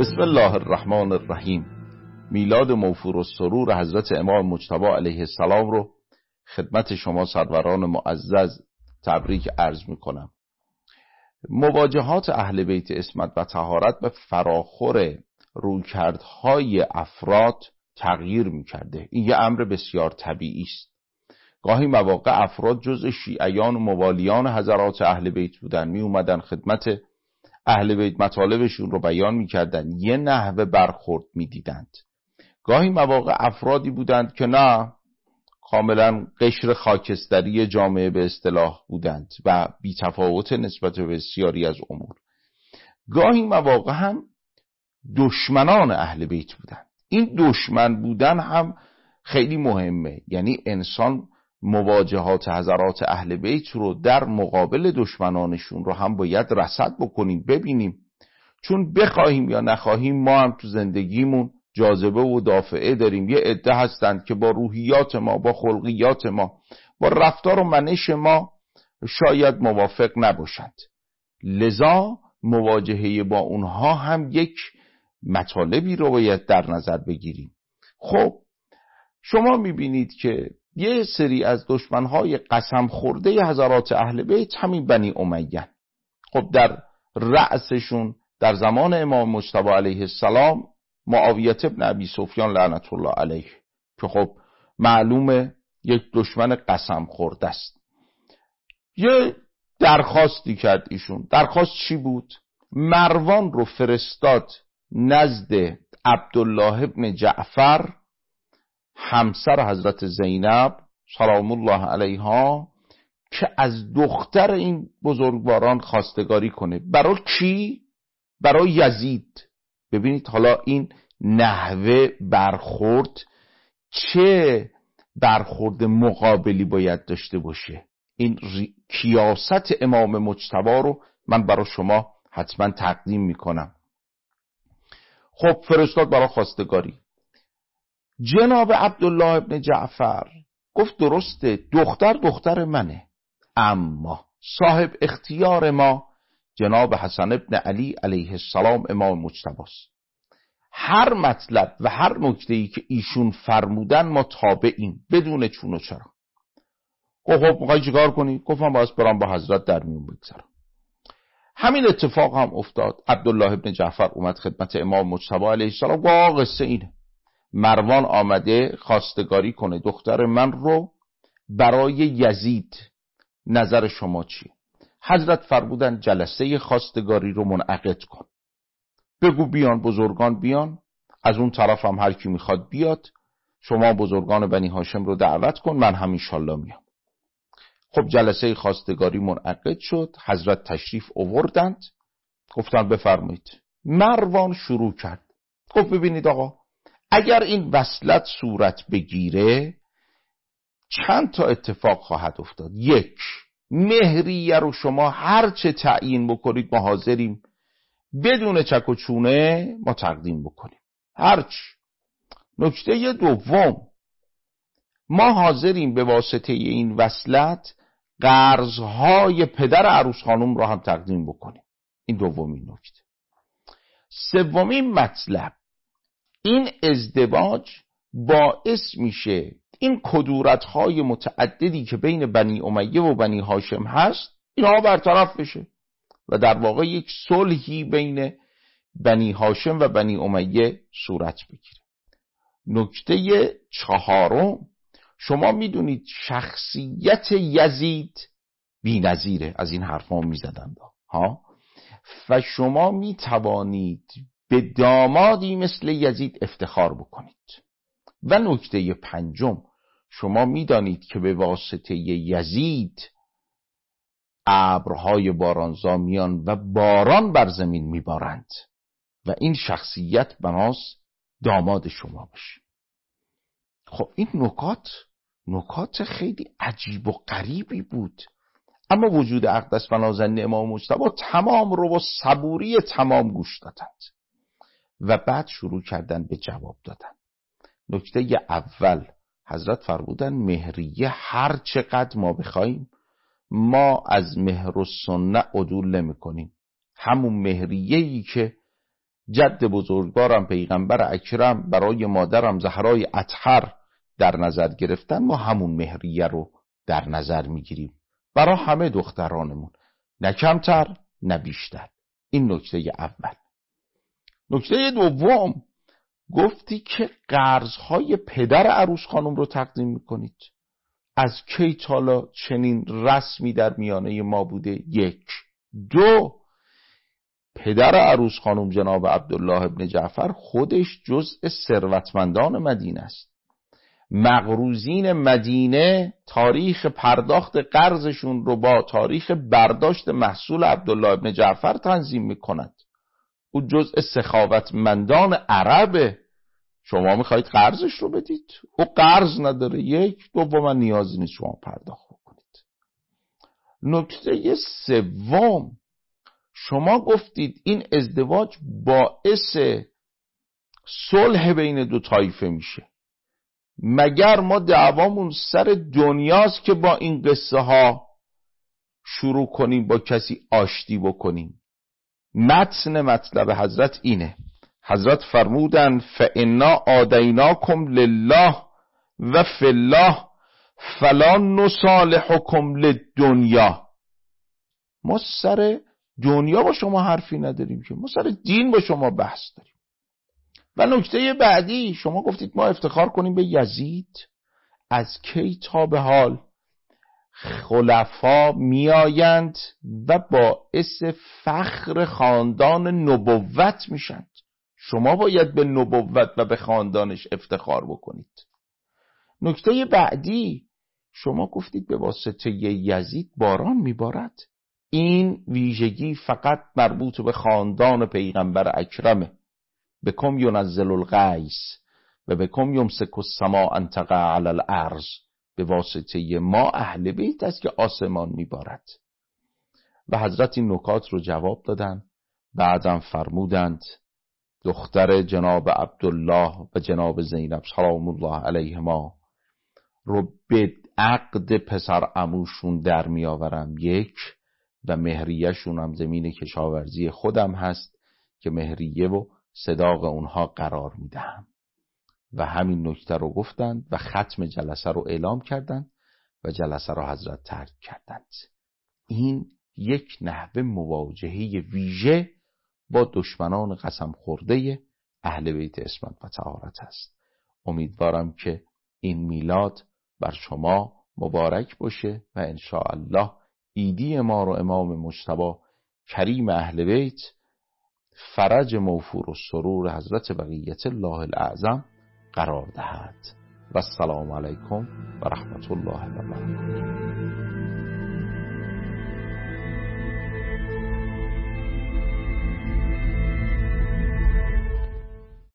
بسم الله الرحمن الرحیم. میلاد موفور السرور حضرت امام مجتبی علیه السلام رو خدمت شما سروران معزز تبریک عرض میکنم. مواجهات اهل بیت عصمت و طهارت به فراخور رویکردهای افراد تغییر میکرده. این یه امر بسیار طبیعی است. گاهی مواقع افراد جز شیعیان و موالیان حضرات اهل بیت بودن، می اومدن خدمت اهل بیت مطالبشون رو بیان میکردن، یه نحوه برخورد میدیدند. گاهی مواقع افرادی بودند که نه، کاملا قشر خاکستری جامعه به اصطلاح بودند و بی‌تفاوت نسبت به بسیاری از امور. گاهی مواقع هم دشمنان اهل بیت بودند. این دشمن بودن هم خیلی مهمه، یعنی انسان مواجهات حضرات اهل بیت رو در مقابل دشمنانشون رو هم باید رصد بکنیم، ببینیم، چون بخواهیم یا نخواهیم ما هم تو زندگیمون جاذبه و دافعه داریم. یه عده هستند که با روحیات ما، با خلقیات ما، با رفتار و منش ما شاید موافق نباشند. لذا مواجهه با اونها هم یک مطالبی رو باید در نظر بگیریم. خب شما میبینید که یه سری از دشمنهای قسم خورده حضرات اهل بیت همین بنی امیه. خب در رأسشون در زمان امام مجتبی علیه السلام معاویه ابن ابی سفیان لعنت الله علیه، که خب معلومه یک دشمن قسم خورده است. یه درخواستی کرد ایشون. درخواست چی بود؟ مروان رو فرستاد نزد عبدالله ابن جعفر، همسر حضرت زینب سلام الله علیها، که از دختر این بزرگواران خواستگاری کنه. برای کی؟ برای یزید. ببینید حالا این نحوه برخورد چه برخورد مقابلی باید داشته باشه. این کیاست امام مجتبی رو من برای شما حتما تقدیم میکنم. خب فرستاد برای خواستگاری. جناب عبدالله ابن جعفر گفت درسته، دختر منه، اما صاحب اختیار ما جناب حسن ابن علی علیه السلام امام مجتبی است. هر مطلب و هر نکته‌ای که ایشون فرمودن ما تابعیم، بدون چون و چرا. خب میخوای چیکار کنی؟ گفتم باید برام با حضرت در میون بگذارم. همین اتفاق هم افتاد. عبدالله ابن جعفر اومد خدمت امام مجتبی علیه السلام. قصه اینه، مروان آمده خواستگاری کنه دختر من رو برای یزید، نظر شما چیه؟ حضرت فرمودن جلسه خواستگاری رو منعقد کن، بگو بیان بزرگان بیان، از اون طرف هم هر کی میخواد بیاد، شما بزرگان بنی هاشم رو دعوت کن، من هم انشالله میام. خب جلسه خواستگاری منعقد شد، حضرت تشریف آوردند، گفتن بفرمایید. مروان شروع کرد، گفت ببینید آقا، اگر این وصلت صورت بگیره چند تا اتفاق خواهد افتاد. یک، مهریه رو شما هر چه تعیین بکنید ما حاضریم، بدون چک و چونه ما تقدیم بکنیم، هرچی. نکته دوم، ما حاضریم به واسطه این وصلت قرضهای پدر عروس خانم رو هم تقدیم بکنیم. این دومین نکته. سومین مطلب، این ازدواج باعث میشه این کدورت‌های متعددی که بین بنی امیه و بنی هاشم هست اینها برطرف بشه و در واقع یک صلحی بین بنی هاشم و بنی امیه صورت بگیره. نکته چهارم، شما میدونید شخصیت یزید بی‌نظیره، از این حرفا میزدن ها، و شما میتوانید به دامادی مثل یزید افتخار بکنید. و نکته پنجم، شما میدانید که به واسطه یزید ابرهای بارانزا میان و باران بر زمین میبارند و این شخصیت بناس داماد شما باشه. خب این نکات خیلی عجیب و غریبی بود، اما وجود اقدس و نازنین امام مجتبی تمام رو با صبوری تمام گوش دادند و بعد شروع کردن به جواب دادن. نکته اول، حضرت فرمودن مهریه هر چقدر ما بخوایم ما از مهر و سنت عدول نمی کنیم. همون مهریه‌ای که جد بزرگوارم پیغمبر اکرم برای مادرم زهرای اطهر در نظر گرفتن، ما همون مهریه رو در نظر میگیریم برای همه دخترانمون، نه کمتر نه بیشتر. این نکته اول. نکته دوم، گفتی که قرضهای پدر عروس خانم رو تقدیم میکنید. از کی تالا چنین رسمی در میانه ما بوده؟ یک. دو، پدر عروس خانم جناب عبدالله ابن جعفر خودش جزء ثروتمندان مدینه است. مقروضین مدینه تاریخ پرداخت قرضشون رو با تاریخ برداشت محصول عبدالله ابن جعفر تنظیم میکند. او جزء سخاوتمندان عربه. شما میخواید قرضش رو بدید؟ او قرض نداره. یک. دوم، نیازی نیست شما پرداخت بکنید. نکته سوم، شما گفتید این ازدواج باعث صلح بین دو طایفه میشه. مگر ما دعوامون سر دنیاست که با این قصه ها شروع کنیم با کسی آشتی بکنیم؟ متن مطلب حضرت اینه. حضرت فرمودن فانا آدیناکم لله و فی الله فلا نصالحکم للدنیا. ما سر دنیا با شما حرفی نداریم که، ما سر دین با شما بحث داریم. و نکته بعدی، شما گفتید ما افتخار کنیم به یزید. از کی تا به حال خلفا میآیند و باعث فخر خاندان نبوت میشند؟ شما باید به نبوت و به خاندانش افتخار بکنید. نکته بعدی، شما گفتید به واسطه یزید باران میبارد. این ویژگی فقط مربوط به خاندان پیغمبر اکرمه. بکم ینزل الغیث و بکم یمسک السماء ان تقع علی الارض. به واسطه ما اهل بیت است که آسمان میبارد. و حضرت این نکات رو جواب دادن. بعدم فرمودند دختر جناب عبدالله و جناب زینب سلام الله علیهما رو به عقد پسر عموشون در میآورم. یک. و مهریه‌شون هم زمین کشاورزی خودم هست که مهریه و صداق اونها قرار میدهم. و همین نکته رو گفتند و ختم جلسه رو اعلام کردند و جلسه رو حضرت ترک کردند. این یک نحوه مواجهه ویژه با دشمنان قسم خورده اهل بیت عصمت و طهارت است. امیدوارم که این میلاد بر شما مبارک باشه و انشاءالله عیدی ما رو امام مجتبی کریم اهل بیت فرج موفور و سرور حضرت بقیت الله الاعظم قرار دهد. و السلام علیکم و رحمت الله و برکاته.